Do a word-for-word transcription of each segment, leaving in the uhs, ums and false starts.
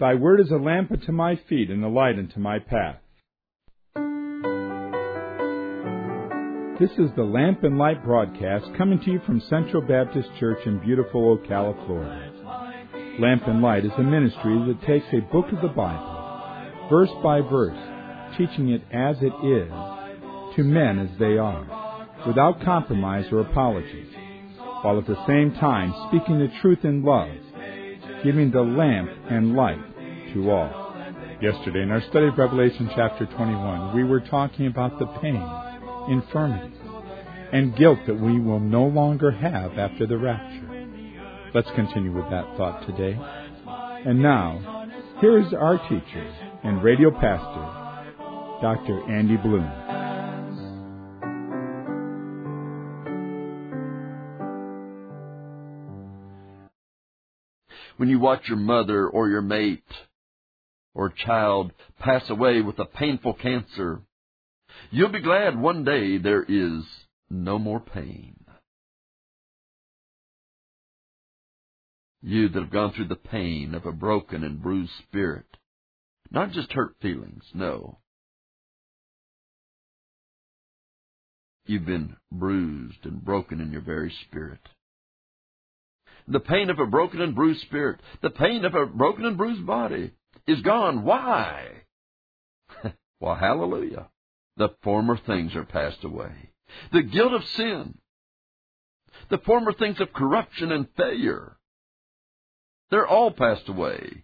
Thy word is a lamp unto my feet and a light unto my path. This is the Lamp and Light broadcast coming to you from Central Baptist Church in beautiful Ocala, Florida. Lamp and Light is a ministry that takes a book of the Bible, verse by verse, teaching it as it is, to men as they are, without compromise or apologies, while at the same time speaking the truth in love, giving the lamp and light to all. Yesterday, in our study of Revelation chapter twenty-one, we were talking about the pain, infirmity, and guilt that we will no longer have after the rapture. Let's continue with that thought today. And now, here is our teacher and radio pastor, Doctor Andy Bloom. When you watch your mother or your mate or child pass away with a painful cancer, you'll be glad one day there is no more pain. You that have gone through the pain of a broken and bruised spirit, not just hurt feelings, no. You've been bruised and broken in your very spirit. The pain of a broken and bruised spirit, the pain of a broken and bruised body is gone. Why? Well, hallelujah. The former things are passed away. The guilt of sin, the former things of corruption and failure, they're all passed away.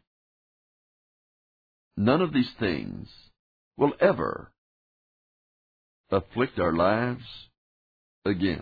None of these things will ever afflict our lives again.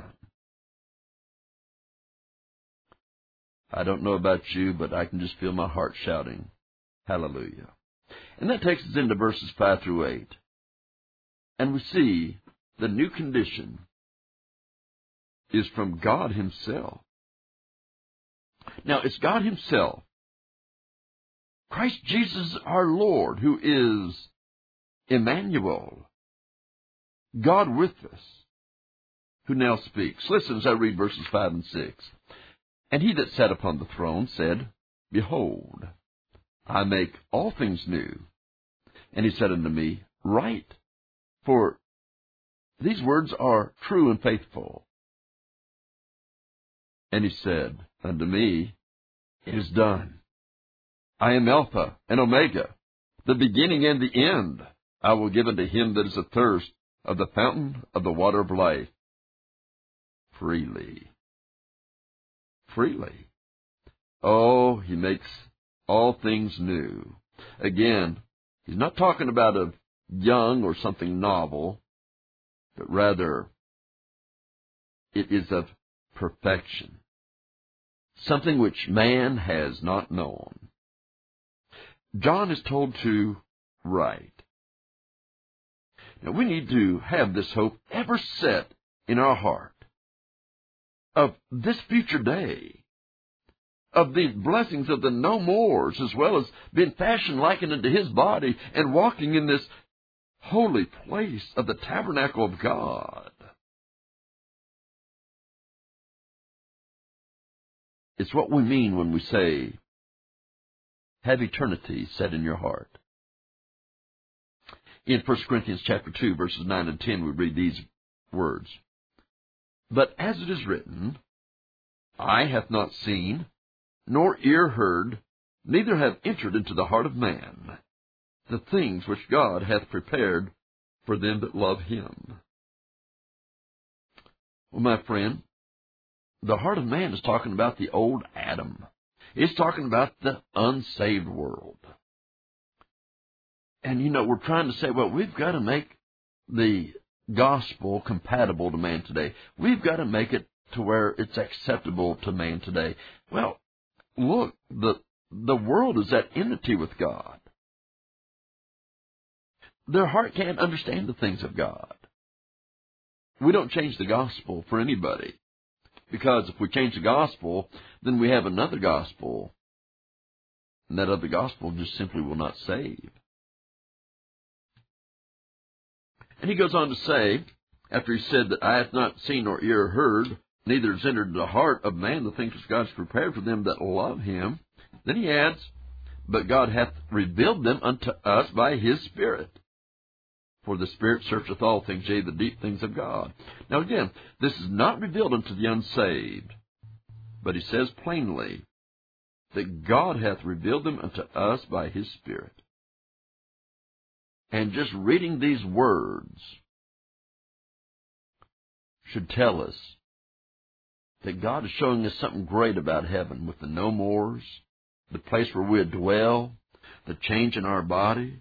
I don't know about you, but I can just feel my heart shouting, hallelujah. And that takes us into verses five through eight. And we see the new condition is from God Himself. Now, it's God Himself, Christ Jesus our Lord, who is Emmanuel, God with us, who now speaks. Listen as I read verses five and six. And He that sat upon the throne said, Behold, I make all things new. And He said unto me, Write, for these words are true and faithful. And He said unto me, It is done. I am Alpha and Omega, the beginning and the end. I will give unto him that is athirst of the fountain of the water of life freely. Freely. Oh, He makes all things new. Again, He's not talking about a young or something novel, but rather it is of perfection, something which man has not known. John is told to write. Now, we need to have this hope ever set in our heart of this future day, of the blessings of the no mores, as well as being fashioned likened unto His body and walking in this holy place of the tabernacle of God. It's what we mean when we say, have eternity set in your heart. In First Corinthians chapter two, verses nine and ten, we read these words. But as it is written, Eye hath not seen, nor ear heard, neither have entered into the heart of man the things which God hath prepared for them that love Him. Well, my friend, the heart of man is talking about the old Adam. It's talking about the unsaved world. And, you know, we're trying to say, well, we've got to make the gospel compatible to man today. We've got to make it to where it's acceptable to man today. Well, look, the the world is at enmity with God. Their heart can't understand the things of God. We don't change the gospel for anybody. Because if we change the gospel, then we have another gospel. And that other gospel just simply will not save. And he goes on to say, after he said that I have not seen nor ear heard, neither has entered the heart of man the things which God has prepared for them that love Him, then he adds, but God hath revealed them unto us by his Spirit. For the Spirit searcheth all things, yea, the deep things of God. Now again, this is not revealed unto the unsaved, but he says plainly that God hath revealed them unto us by his Spirit. And just reading these words should tell us that God is showing us something great about heaven with the no mores, the place where we dwell, the change in our body.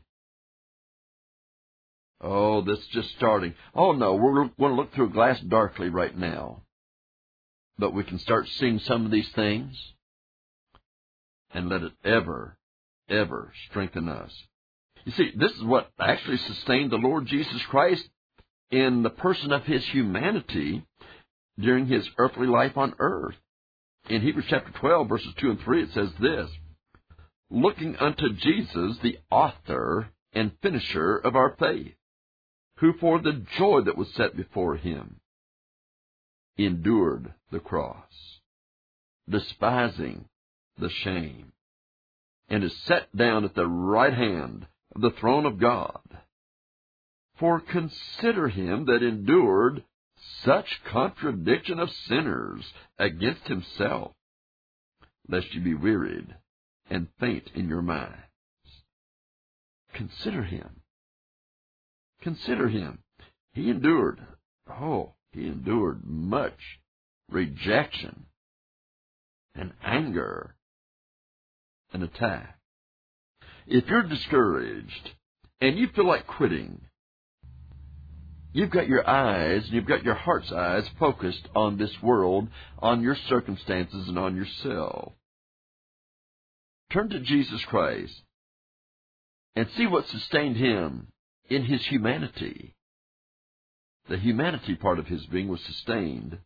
Oh, this is just starting. Oh, no, we're going to look through a glass darkly right now. But we can start seeing some of these things and let it ever, ever strengthen us. You see, this is what actually sustained the Lord Jesus Christ in the person of his humanity during his earthly life on earth. In Hebrews chapter twelve, verses two and three, it says this, looking unto Jesus, the author and finisher of our faith, who for the joy that was set before him endured the cross, despising the shame, and is set down at the right hand of the throne of God. For consider him that endured such contradiction of sinners against himself, lest you be wearied and faint in your minds. Consider him. Consider him. He endured, oh, he endured much rejection and anger and attack. If you're discouraged and you feel like quitting, you've got your eyes, you've got your heart's eyes focused on this world, on your circumstances, and on yourself. Turn to Jesus Christ and see what sustained him in his humanity. The humanity part of his being was sustained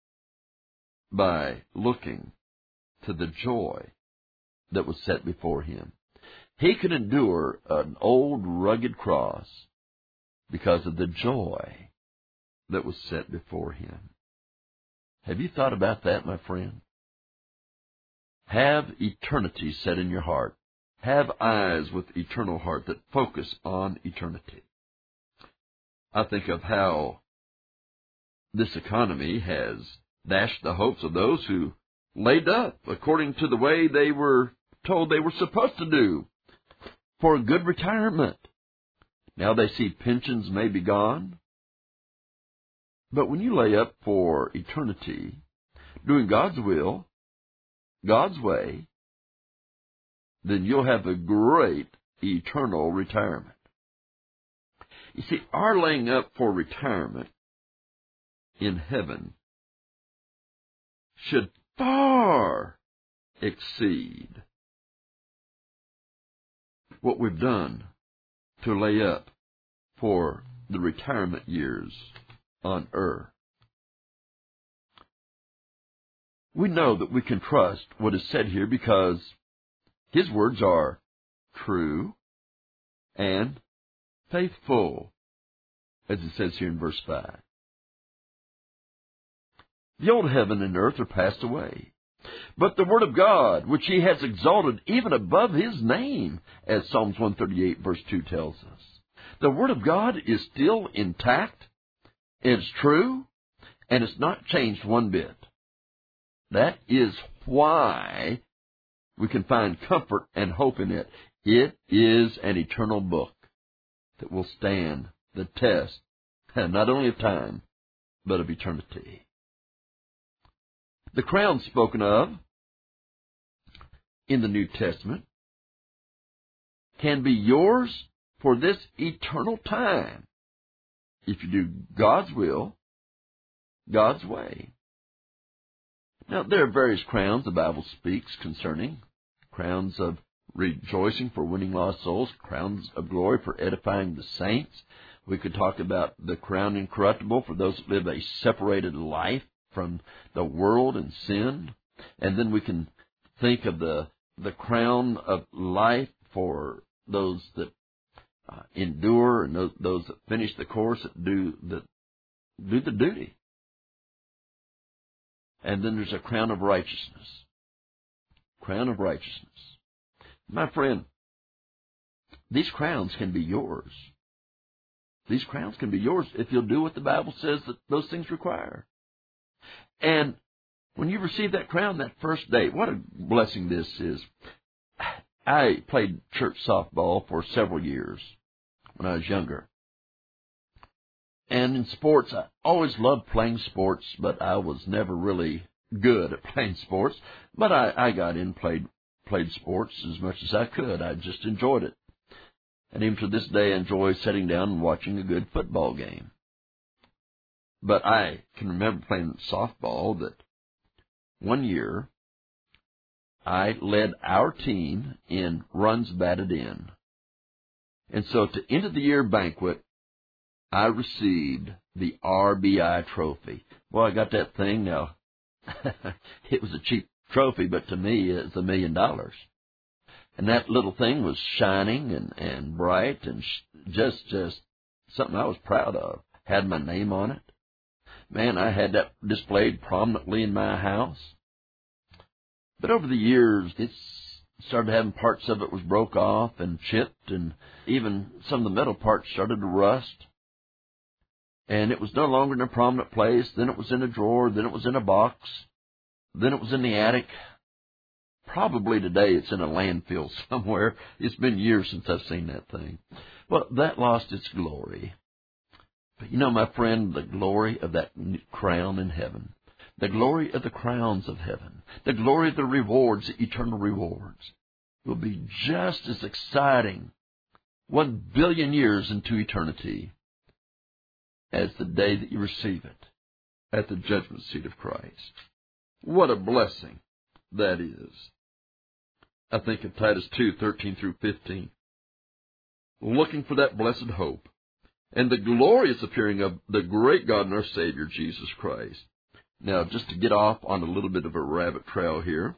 by looking to the joy that was set before him. He could endure an old rugged cross because of the joy that was set before him. Have you thought about that, my friend? Have eternity set in your heart. Have eyes with eternal heart that focus on eternity. I think of how this economy has dashed the hopes of those who laid up according to the way they were told they were supposed to do for a good retirement. Now they see pensions may be gone. But when you lay up for eternity, doing God's will, God's way, then you'll have a great eternal retirement. You see, our laying up for retirement in heaven should far exceed what we've done to lay up for the retirement years on earth. We know that we can trust what is said here because his words are true and faithful, as it says here in verse five. The old heaven and earth are passed away, but the word of God, which he has exalted even above his name, as Psalms one thirty-eight verse two tells us. The word of God is still intact, it's true, and it's not changed one bit. That is why we can find comfort and hope in it. It is an eternal book that will stand the test, not only of time, but of eternity. The crown spoken of in the New Testament can be yours for this eternal time if you do God's will, God's way. Now, there are various crowns the Bible speaks concerning. Crowns of rejoicing for winning lost souls, crowns of glory for edifying the saints. We could talk about the crown incorruptible for those that live a separated life from the world and sin. And then we can think of the the crown of life for those that uh, endure and those, those that finish the course, that do the, do the duty. And then there's a crown of righteousness. Crown of righteousness. My friend, these crowns can be yours. These crowns can be yours if you'll do what the Bible says that those things require. And when you receive that crown that first day, what a blessing this is. I played church softball for several years when I was younger. And in sports, I always loved playing sports, but I was never really good at playing sports. But I, I got in, played played sports as much as I could. I just enjoyed it. And even to this day, I enjoy sitting down and watching a good football game. But I can remember playing softball that one year I led our team in runs batted in. And so at the end of the year banquet, I received the R B I trophy. Boy, I got that thing now. It was a cheap trophy, but to me, it's a million dollars. And that little thing was shining and, and bright and sh- just, just something I was proud of. Had my name on it. Man, I had that displayed prominently in my house. But over the years, it started having parts of it was broke off and chipped, and even some of the metal parts started to rust. And it was no longer in a prominent place. Then it was in a drawer. Then it was in a box. Then it was in the attic. Probably today it's in a landfill somewhere. It's been years since I've seen that thing. Well, that lost its glory. But you know, my friend, the glory of that crown in heaven, the glory of the crowns of heaven, the glory of the rewards, the eternal rewards, will be just as exciting one billion years into eternity as the day that you receive it at the judgment seat of Christ. What a blessing that is. I think of Titus two, thirteen through fifteen. Looking for that blessed hope and the glorious appearing of the great God and our Savior, Jesus Christ. Now, just to get off on a little bit of a rabbit trail here.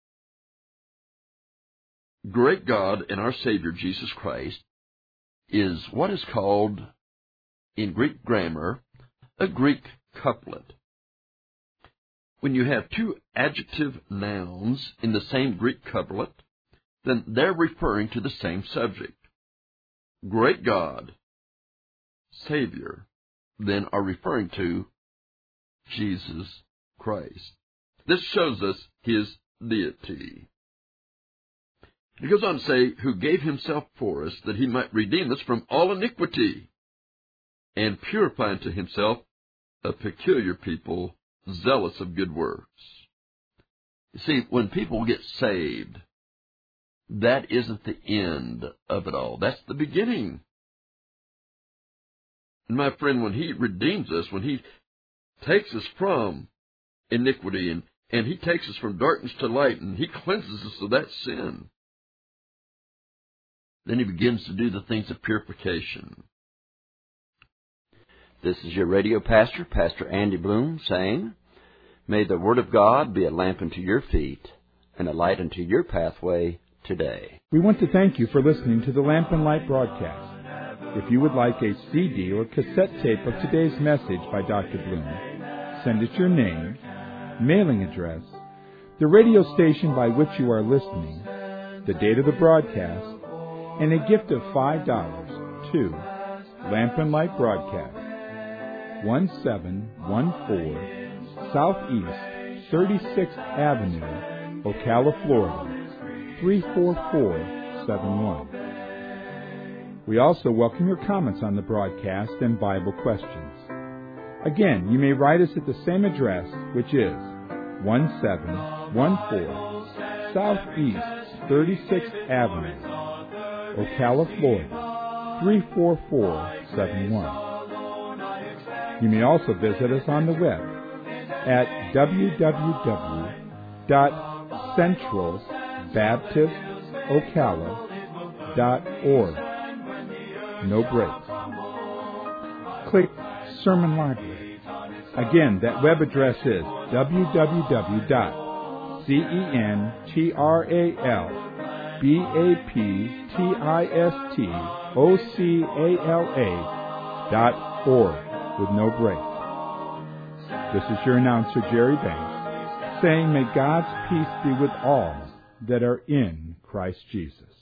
Great God and our Savior, Jesus Christ, is what is called, in Greek grammar, a Greek couplet. When you have two adjective nouns in the same Greek couplet, then they're referring to the same subject. Great God, Savior, then are referring to Jesus Christ. This shows us His deity. He goes on to say, who gave Himself for us that He might redeem us from all iniquity and purify unto Himself a peculiar people, zealous of good works. You see, when people get saved, that isn't the end of it all. That's the beginning. And my friend, when He redeems us, when He takes us from iniquity and, and He takes us from darkness to light and He cleanses us of that sin, then He begins to do the things of purification. This is your radio pastor, Pastor Andy Bloom, saying, may the Word of God be a lamp unto your feet and a light unto your pathway today. We want to thank you for listening to the Lamp and Light broadcast. If you would like a C D or cassette tape of today's message by Doctor Bloom, send us your name, mailing address, the radio station by which you are listening, the date of the broadcast, and a gift of five dollars to Lamp and Light Broadcast, one seven one four Southeast thirty-sixth Avenue, Ocala, Florida, three four four seven one. We also welcome your comments on the broadcast and Bible questions. Again, you may write us at the same address, which is one seven one four Southeast thirty-sixth Avenue, Ocala, Florida, three four four seven one. You may also visit us on the web at w w w dot central baptist ocala dot org. No breaks. Click Sermon Library. Again, that web address is w w w dot central baptist ocala dot org with no breaks. This is your announcer, Jerry Banks, saying may God's peace be with all that are in Christ. Christ Jesus.